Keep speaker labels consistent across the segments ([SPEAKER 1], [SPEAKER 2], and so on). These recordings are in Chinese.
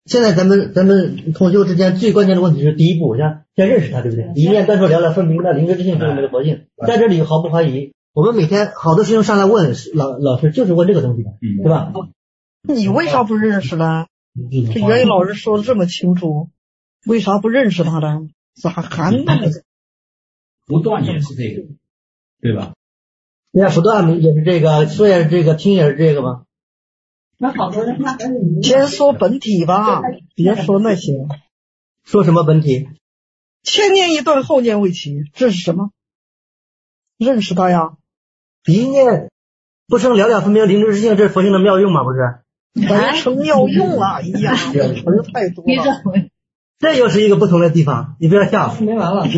[SPEAKER 1] 现在咱们同修之间最关键的问题是第一步，先认识他，对不对？一念断说了了，分明了灵知之性就是那个佛性，在这里毫不怀疑。我们每天好多师兄上来问老师，就是问这个东西的，对吧？
[SPEAKER 2] 你为啥不认识呢？这袁宇老师说的这么清楚，为啥不认识他呢？咋还那么
[SPEAKER 3] 不断也是这个，对吧？
[SPEAKER 1] 人家不断也是这个，说也是这个，听也是这个吗？
[SPEAKER 4] 那好多人他
[SPEAKER 2] 先说本体吧，别说那些。
[SPEAKER 1] 说什么本体？
[SPEAKER 2] 前念一断，后念未起，这是什么？认识他呀。
[SPEAKER 1] 一念不生了了分明灵知之性，这是佛性的妙用吗？不是？
[SPEAKER 2] 完成妙用了，哎呀，词儿太多了。
[SPEAKER 1] 这又是一个不同的地方，你不要笑。
[SPEAKER 4] 没完了。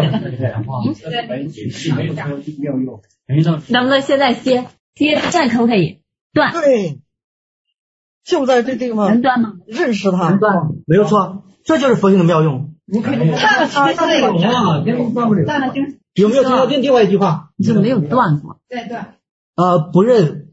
[SPEAKER 5] 能不能现在歇站可不可以断？
[SPEAKER 2] 对，就在这地方
[SPEAKER 5] 能断吗？
[SPEAKER 2] 认识他，
[SPEAKER 1] 没有错，这就是佛性的妙用。
[SPEAKER 4] 你可以断了他这种啊，根本断不了。断了就
[SPEAKER 1] 有没有听到另外一句话？
[SPEAKER 5] 你就没有断过。
[SPEAKER 4] 再断。
[SPEAKER 1] 不认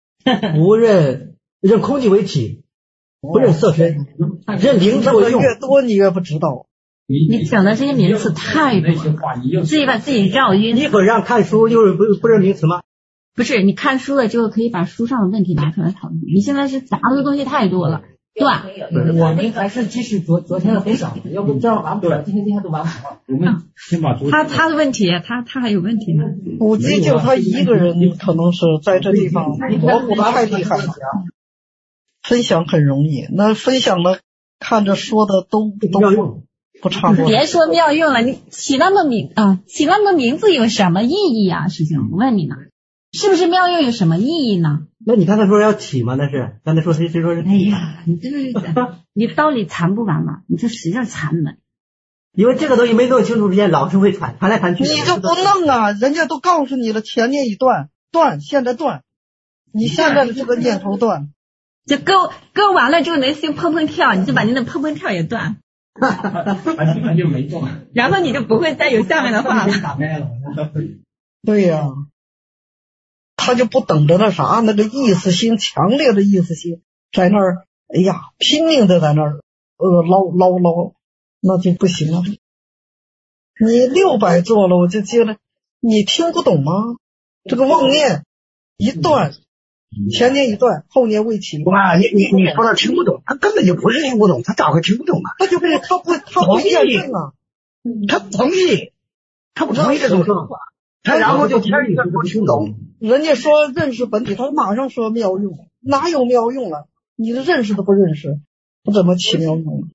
[SPEAKER 1] 空寂为体，不认色身，认灵之为用。
[SPEAKER 2] 越多你越不知道。
[SPEAKER 5] 你讲的这些名词太多了，自己把自己绕晕。
[SPEAKER 1] 一会儿让看书，又是不认名词吗？
[SPEAKER 5] 不是，你看书了之后可以把书上的问题拿出来讨论。你现在是杂的东西太多了，断。
[SPEAKER 4] 我们还是继续昨天的分享，要不这样完不了，今天都完不了。
[SPEAKER 3] 我们先把
[SPEAKER 5] 他的问题，他还有问题呢。
[SPEAKER 2] 估计就他一个人，可能是在这地方模糊的太厉害了。分享很容易，那分享的看着说的都不差不多。
[SPEAKER 5] 别说妙用了，你起那么名字有什么意义啊？师兄，我问你呢，是不是妙用有什么意义呢？
[SPEAKER 1] 那你刚才说要起吗？那是刚才说谁说是？
[SPEAKER 5] 哎呀，你这你道理谈不完了，你就使劲缠呢。
[SPEAKER 1] 因为这个东西没弄清楚之前，老是会传来传去。
[SPEAKER 2] 你就不弄啊？人家都告诉你了，前念一断，现在断，你现在的这个念头断。
[SPEAKER 5] 就勾完了之后能行砰砰跳，你就把你的砰砰跳也断，
[SPEAKER 3] 就没中，
[SPEAKER 5] 然后你就不会再有下面的话了。
[SPEAKER 2] 对呀，他就不等着那啥，那个意识心强烈的意识心在那儿，哎呀，拼命的在那儿捞，那就不行了。你600做了，我就接了，你听不懂吗？这个妄念一断。前念一断，后念未起。
[SPEAKER 6] 哇，你说他听不懂，他根本就不是听不懂，他咋会听不懂啊？
[SPEAKER 2] 他就不验证啊，
[SPEAKER 6] 他不同意这种说法，他然后就前一段不听懂。
[SPEAKER 2] 人家说认识本体，他马上说妙用，哪有妙用了？你的认识都不认识，我怎么起妙用？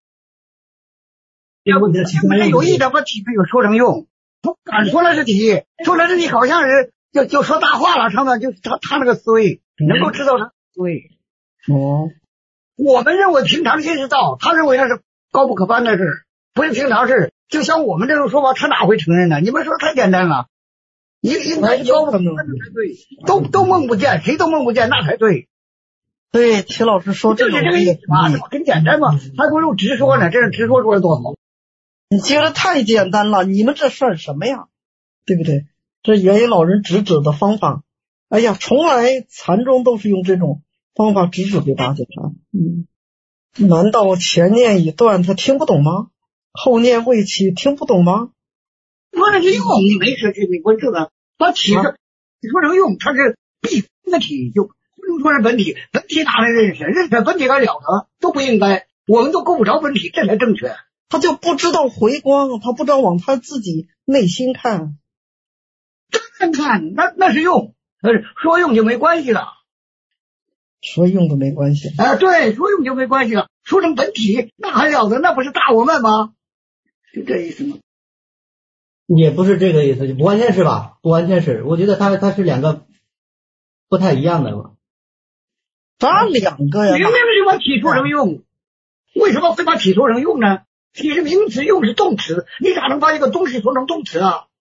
[SPEAKER 6] 有一点把体没有说成用，他敢说了是体，说了是体，好像是就说大话了，上面就他那个思维。能够知道他对我们认为平常心是道，他认为那是高不可攀的事，不是平常事。就像我们这种说法，他哪会承认呢？你们说太简单了，应该高不可攀才对，都梦不见，谁都梦不见，那才对。
[SPEAKER 2] 对，齐老师说
[SPEAKER 6] 就是这个意思嘛，这不很简单嘛，还不如直说呢，这是直说出来多好。
[SPEAKER 2] 你觉得太简单了，你们这算什么呀？对不对？这元音老人直指的方法。哎呀，从来禅宗都是用这种方法直指给大家看。难道前念已断他听不懂吗？后念未起听不懂吗？
[SPEAKER 6] 说的是用，你没说去，你问这个，把体说成用，它是必分的体，就不能说是本体，本体哪来认识？认识本体该了得，都不应该，我们都够不着本体，这才正确。
[SPEAKER 2] 他就不知道回光，他不知道往他自己内心看。
[SPEAKER 6] 真看，那是用。说用就没关系了，
[SPEAKER 2] 说用都没关系。
[SPEAKER 6] 对，说用就没关系了。说成本体，那还了得？那不是大我们吗？就这意思吗？
[SPEAKER 1] 也不是这个意思，不完全是吧？不完全是，我觉得它是两个不太一样的嘛。
[SPEAKER 2] 咋两个呀？
[SPEAKER 6] 明明是把体说成用，为什么会把体说成用呢？体是名词，用是动词，你咋能把一个东西说成动词啊？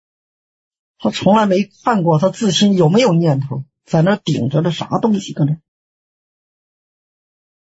[SPEAKER 2] 他从来没看过他自心有没有念头，在那顶着的啥东西搁那。